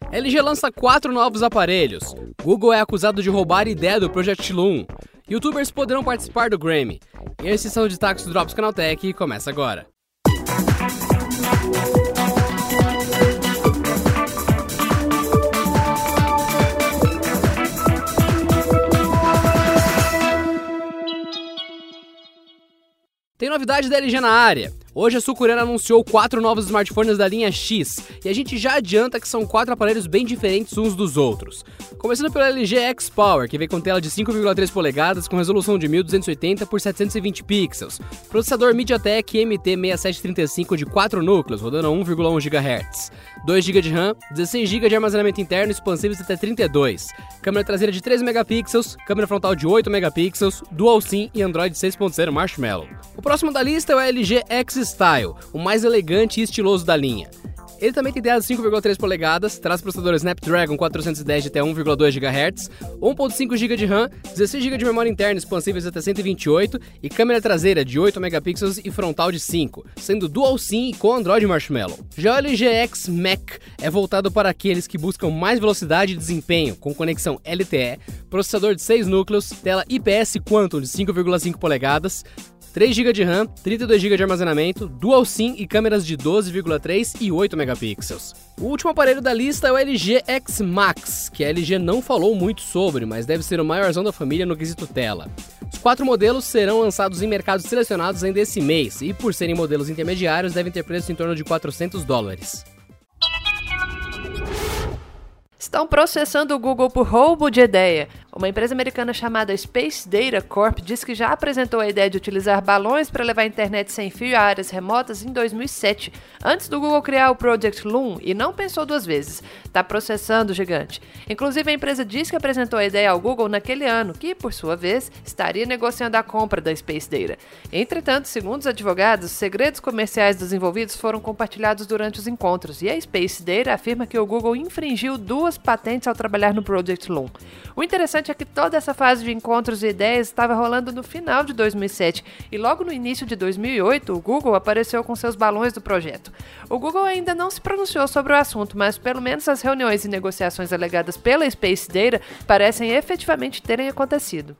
LG lança 4 novos aparelhos. Google é acusado de roubar a ideia do Project Loon. YouTubers poderão participar do Grammy. E esses são os destaques do Drops Canaltech e começa agora. Tem novidade da LG na área. Hoje a sul-coreana anunciou 4 novos smartphones da linha X, e a gente já adianta que são 4 aparelhos bem diferentes uns dos outros. Começando pelo LG X Power, que vem com tela de 5,3 polegadas com resolução de 1280 por 720 pixels, processador MediaTek MT6735 de 4 núcleos, rodando a 1,1 GHz, 2 GB de RAM, 16 GB de armazenamento interno expansíveis até 32, câmera traseira de 3 megapixels, câmera frontal de 8 megapixels, Dual SIM e Android 6.0 Marshmallow. O próximo da lista é o LG X Style, o mais elegante e estiloso da linha. Ele também tem tela de 5,3 polegadas, traz processador Snapdragon 410 de até 1,2 GHz, 1.5 GB de RAM, 16 GB de memória interna expansíveis até 128 e câmera traseira de 8 megapixels e frontal de 5, sendo Dual SIM e com Android Marshmallow. Já o LG X Mac é voltado para aqueles que buscam mais velocidade e desempenho, com conexão LTE, processador de 6 núcleos, tela IPS Quantum de 5,5 polegadas, 3 GB de RAM, 32 GB de armazenamento, Dual SIM e câmeras de 12,3 e 8 megapixels. O último aparelho da lista é o LG X Max, que a LG não falou muito sobre, mas deve ser o maiorzão da família no quesito tela. Os 4 modelos serão lançados em mercados selecionados ainda esse mês, e por serem modelos intermediários devem ter preço em torno de $400. Estão processando o Google por roubo de ideia. Uma empresa americana chamada Space Data Corp diz que já apresentou a ideia de utilizar balões para levar a internet sem fio a áreas remotas em 2007, antes do Google criar o Project Loon, e não pensou 2 vezes. Está processando o gigante. Inclusive, a empresa diz que apresentou a ideia ao Google naquele ano, que, por sua vez, estaria negociando a compra da Space Data. Entretanto, segundo os advogados, segredos comerciais dos envolvidos foram compartilhados durante os encontros, e a Space Data afirma que o Google infringiu 2 patentes ao trabalhar no Project Loon. O interessante é que toda essa fase de encontros e ideias estava rolando no final de 2007 e logo no início de 2008 o Google apareceu com seus balões do projeto. O Google ainda não se pronunciou sobre o assunto, mas pelo menos as reuniões e negociações alegadas pela Space Data parecem efetivamente terem acontecido.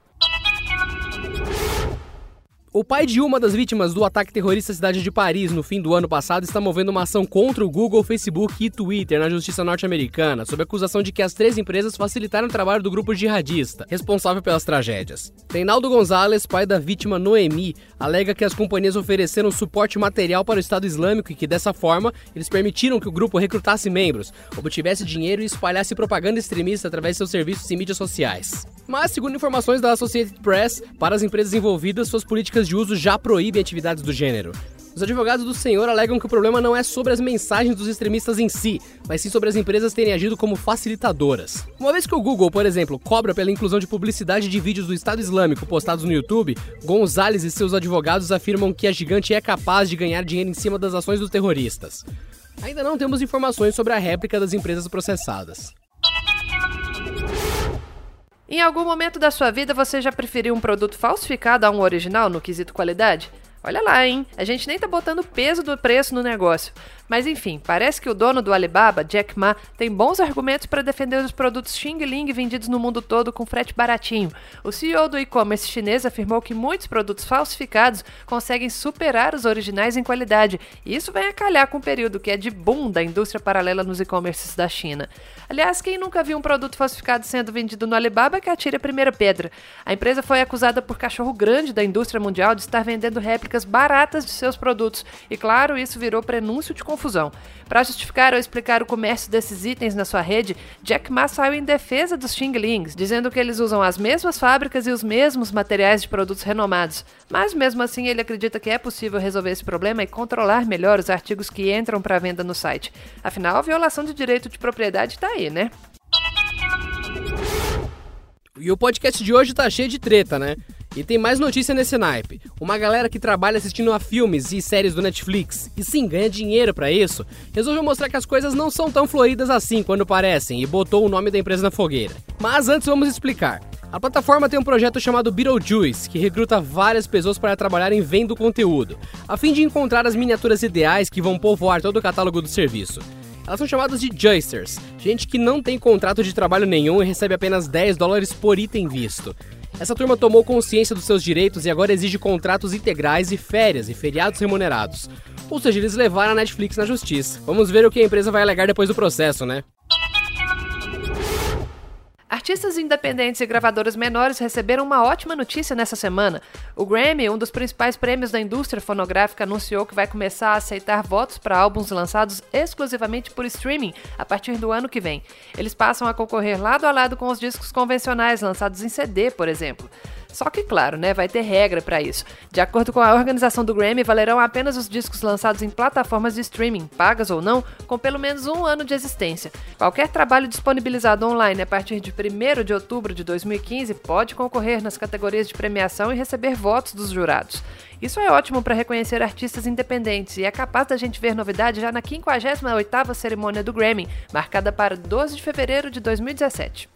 O pai de uma das vítimas do ataque terrorista à cidade de Paris no fim do ano passado está movendo uma ação contra o Google, Facebook e Twitter na justiça norte-americana, sob a acusação de que as 3 empresas facilitaram o trabalho do grupo jihadista, responsável pelas tragédias. Reinaldo Gonzalez, pai da vítima Noemi, alega que as companhias ofereceram suporte material para o Estado Islâmico e que, dessa forma, eles permitiram que o grupo recrutasse membros, obtivesse dinheiro e espalhasse propaganda extremista através de seus serviços e mídias sociais. Mas, segundo informações da Associated Press, para as empresas envolvidas, suas políticas de uso já proíbem atividades do gênero. Os advogados do senhor alegam que o problema não é sobre as mensagens dos extremistas em si, mas sim sobre as empresas terem agido como facilitadoras. Uma vez que o Google, por exemplo, cobra pela inclusão de publicidade de vídeos do Estado Islâmico postados no YouTube, Gonzalez e seus advogados afirmam que a gigante é capaz de ganhar dinheiro em cima das ações dos terroristas. Ainda não temos informações sobre a réplica das empresas processadas. Em algum momento da sua vida você já preferiu um produto falsificado a um original no quesito qualidade? Olha lá, hein? A gente nem tá botando o peso do preço no negócio. Mas enfim, parece que o dono do Alibaba, Jack Ma, tem bons argumentos para defender os produtos Xing Ling vendidos no mundo todo com frete baratinho. O CEO do e-commerce chinês afirmou que muitos produtos falsificados conseguem superar os originais em qualidade. E isso vem a calhar com o período que é de boom da indústria paralela nos e-commerces da China. Aliás, quem nunca viu um produto falsificado sendo vendido no Alibaba que atire a primeira pedra. A empresa foi acusada por cachorro grande da indústria mundial de estar vendendo réplicas baratas de seus produtos. E claro, isso virou prenúncio de confusão. Para justificar ou explicar o comércio desses itens na sua rede, Jack Ma saiu em defesa dos Xing Lings, dizendo que eles usam as mesmas fábricas e os mesmos materiais de produtos renomados. Mas mesmo assim ele acredita que é possível resolver esse problema e controlar melhor os artigos que entram para venda no site. Afinal, a violação de direito de propriedade está aí, né? E o podcast de hoje tá cheio de treta, né? E tem mais notícia nesse naipe. Uma galera que trabalha assistindo a filmes e séries do Netflix, e sim, ganha dinheiro pra isso, resolveu mostrar que as coisas não são tão floridas assim quando parecem e botou o nome da empresa na fogueira. Mas antes vamos explicar. A plataforma tem um projeto chamado Beetlejuice, que recruta várias pessoas para trabalharem vendo conteúdo, a fim de encontrar as miniaturas ideais que vão povoar todo o catálogo do serviço. Elas são chamadas de Joysters, gente que não tem contrato de trabalho nenhum e recebe apenas $10 por item visto. Essa turma tomou consciência dos seus direitos e agora exige contratos integrais e férias e feriados remunerados. Ou seja, eles levaram a Netflix na justiça. Vamos ver o que a empresa vai alegar depois do processo, né? Artistas independentes e gravadoras menores receberam uma ótima notícia nessa semana. O Grammy, um dos principais prêmios da indústria fonográfica, anunciou que vai começar a aceitar votos para álbuns lançados exclusivamente por streaming a partir do ano que vem. Eles passam a concorrer lado a lado com os discos convencionais lançados em CD, por exemplo. Só que, claro, vai ter regra para isso. De acordo com a organização do Grammy, valerão apenas os discos lançados em plataformas de streaming, pagas ou não, com pelo menos 1 ano de existência. Qualquer trabalho disponibilizado online a partir de 1º de outubro de 2015 pode concorrer nas categorias de premiação e receber votos dos jurados. Isso é ótimo para reconhecer artistas independentes e é capaz da gente ver novidade já na 58ª cerimônia do Grammy, marcada para 12 de fevereiro de 2017.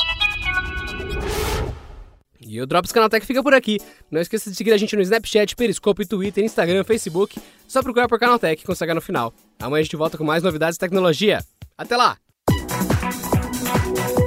E o Drops Canaltech fica por aqui. Não esqueça de seguir a gente no Snapchat, Periscope, Twitter, Instagram, Facebook. Só procurar por Canaltech com CH no final. Amanhã a gente volta com mais novidades de tecnologia. Até lá!